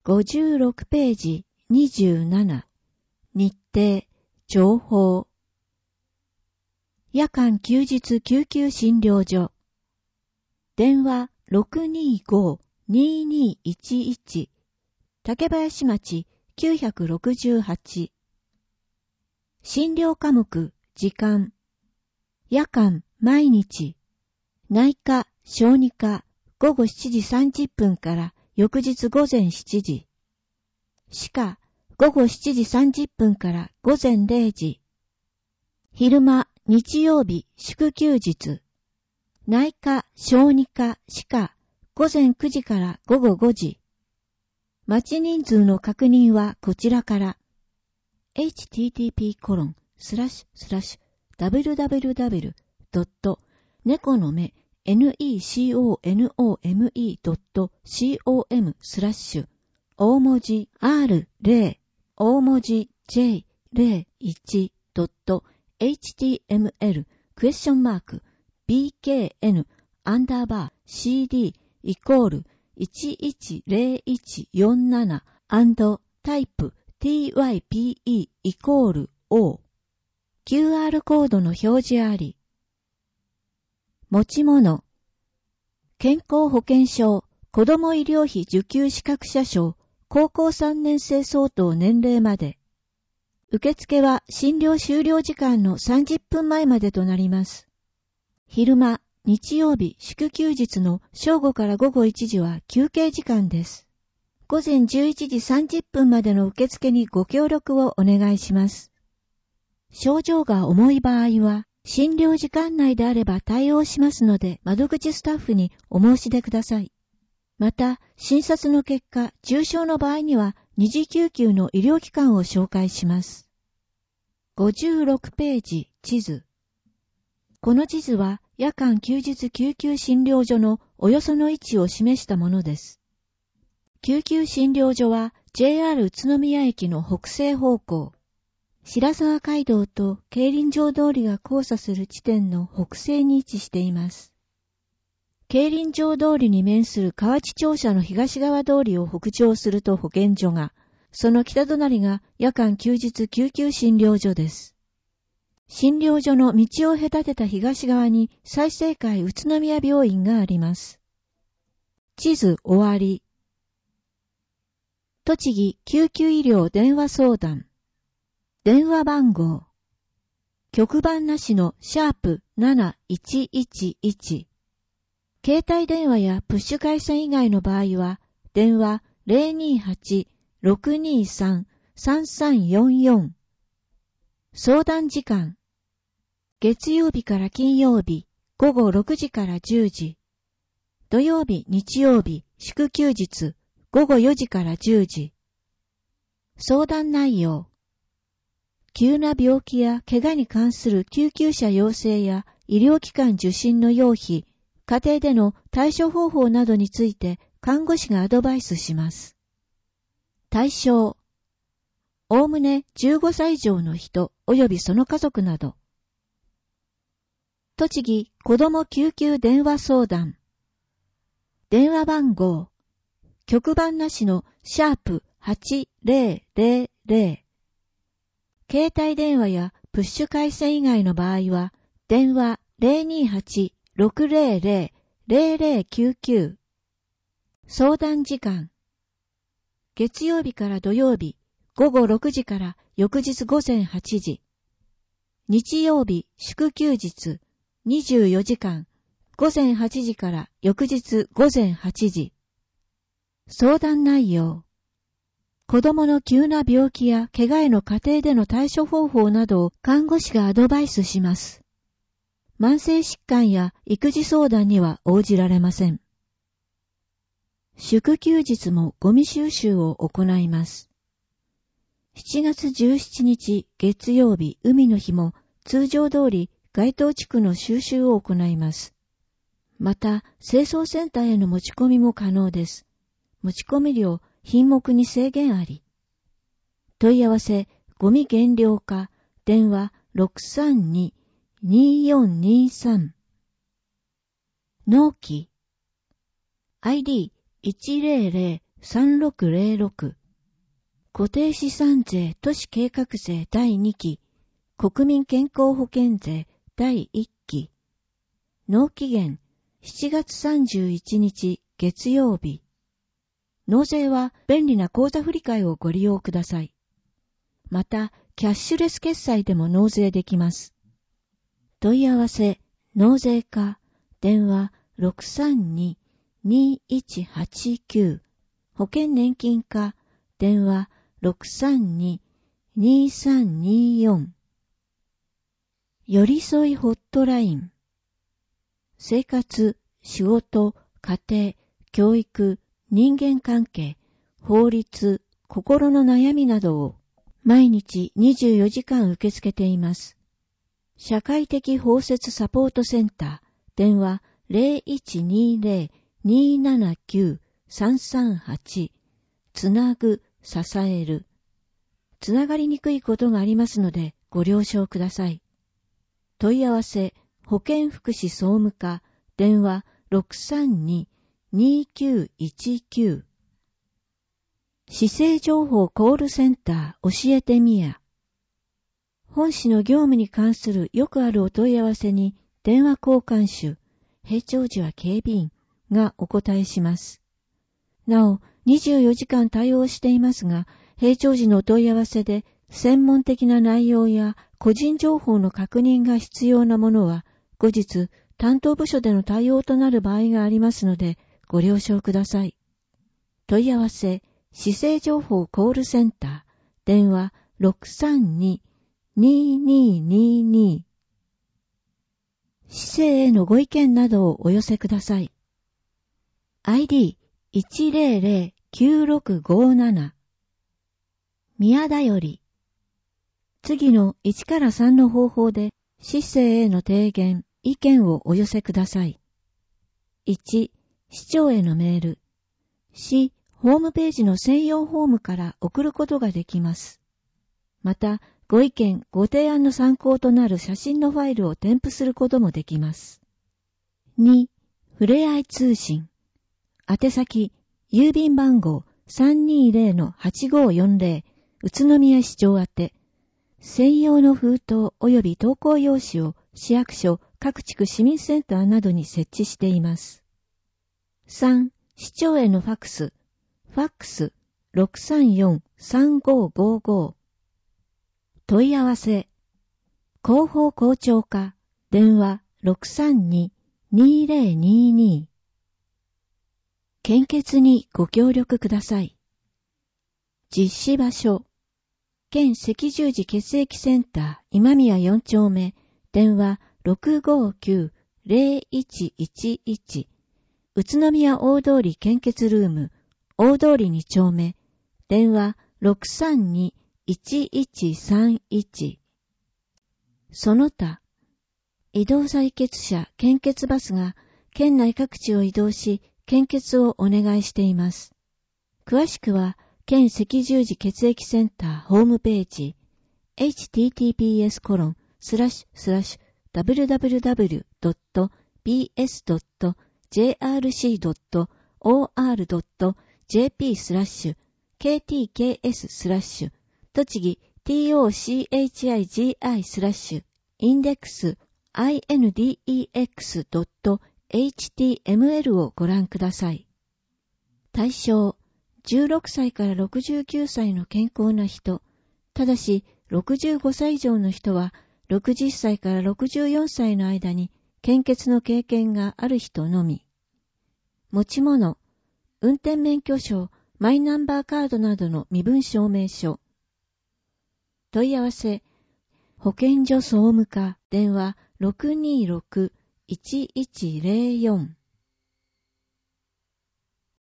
56ページ27。日程、情報。夜間休日救急診療所。電話 625-2211。竹林町968。診療科目、時間。夜間、毎日。内科、小児科、午後7時30分から翌日午前7時。歯科、午後7時30分から午前0時。昼間、日曜日、祝休日。内科、小児科、歯科、午前9時から午後5時。待ち人数の確認はこちらから。http://www.neconome.com/ 大文字 R0 大文字 J01.html BKN_CD =110147 タイプTYPE=O QR コードの表示あり。持ち物。健康保険証、子ども医療費受給資格者証、高校3年生相当年齢まで。受付は診療終了時間の30分前までとなります。昼間、日曜日、祝休日の正午から午後1時は休憩時間です。午前11時30分までの受付にご協力をお願いします。症状が重い場合は、診療時間内であれば対応しますので、窓口スタッフにお申し出ください。また、診察の結果、重症の場合には、二次救急の医療機関を紹介します。56ページ、地図。この地図は、夜間休日救急診療所のおよその位置を示したものです。救急診療所は JR 宇都宮駅の北西方向、白沢街道と競輪場通りが交差する地点の北西に位置しています。競輪場通りに面する河内庁舎の東側通りを北上すると保健所が、その北隣が夜間休日救急診療所です。診療所の道を隔てた東側に済生会宇都宮病院があります。地図終わり。栃木救急医療電話相談。電話番号。局番なしの#7111。携帯電話やプッシュ回線以外の場合は、電話 028-623-3344。相談時間。月曜日から金曜日、午後6時から10時。土曜日、日曜日、祝休日、午後4時から10時。相談内容。急な病気や怪我に関する救急車要請や医療機関受診の要費、家庭での対処方法などについて看護師がアドバイスします。対象。おおむね15歳以上の人及びその家族など。栃木子ども救急電話相談。電話番号。局番なしの#8000。携帯電話やプッシュ回線以外の場合は、電話 028-600-0099。相談時間。月曜日から土曜日、午後6時から翌日午前8時。日曜日、祝休日、24時間、午前8時から翌日午前8時。相談内容。子供の急な病気や怪我への家庭での対処方法などを看護師がアドバイスします。慢性疾患や育児相談には応じられません。祝休日もゴミ収集を行います。7月17日月曜日海の日も通常通り該当地区の収集を行います。また、清掃センターへの持ち込みも可能です。持ち込み量、品目に制限あり。問い合わせ、ゴミ減量課、電話 632-2423。納期。ID 3606固定資産税都市計画税第2期国民健康保険税第1期納期限7月31日月曜日納税は便利な口座振替をご利用ください。また、キャッシュレス決済でも納税できます。問い合わせ、納税課、電話 632-2189 保険年金課、電話 632-2324 寄り添いホットライン生活、仕事、家庭、教育、人間関係、法律、心の悩みなどを毎日24時間受け付けています。社会的包摂サポートセンター、電話 0120-279-338 つなぐ、支える。つながりにくいことがありますのでご了承ください。問い合わせ、保健福祉総務課、電話 632-2919 市政情報コールセンター教えてみや本市の業務に関するよくあるお問い合わせに電話交換手、閉庁時は警備員がお答えします。なお、24時間対応していますが、閉庁時のお問い合わせで専門的な内容や個人情報の確認が必要なものは、後日担当部署での対応となる場合がありますので、ご了承ください。問い合わせ、市政情報コールセンター、電話 632-2222 市政へのご意見などをお寄せください。ID1009657 宮田より次の1から3の方法で市政への提言、意見をお寄せください。1、市長へのメール。市ホームページの専用フォームから送ることができます。また、ご意見、ご提案の参考となる写真のファイルを添付することもできます。2、ふれあい通信。宛先、郵便番号 320-8540 宇都宮市長宛て。専用の封筒及び投稿用紙を市役所、各地区市民センターなどに設置しています。3、市長へのファックス。ファックス 634-3555 問い合わせ広報校長課電話 632-2022 献血にご協力ください。実施場所県赤十字血液センター今宮4丁目電話 659-0111 宇都宮大通り献血ルーム大通り2丁目電話 632-1131 その他移動採血車献血バスが県内各地を移動し献血をお願いしています。詳しくは県赤十字血液センターホームページ https://www.bs.jrc.or.jp/ktks/ 栃木 tochigi/ インデックス index.html をご覧ください。対象16歳から69歳の健康な人、ただし65歳以上の人は60歳から64歳の間に献血の経験がある人のみ。持ち物、運転免許証、マイナンバーカードなどの身分証明書。問い合わせ、保健所総務課電話 626-1104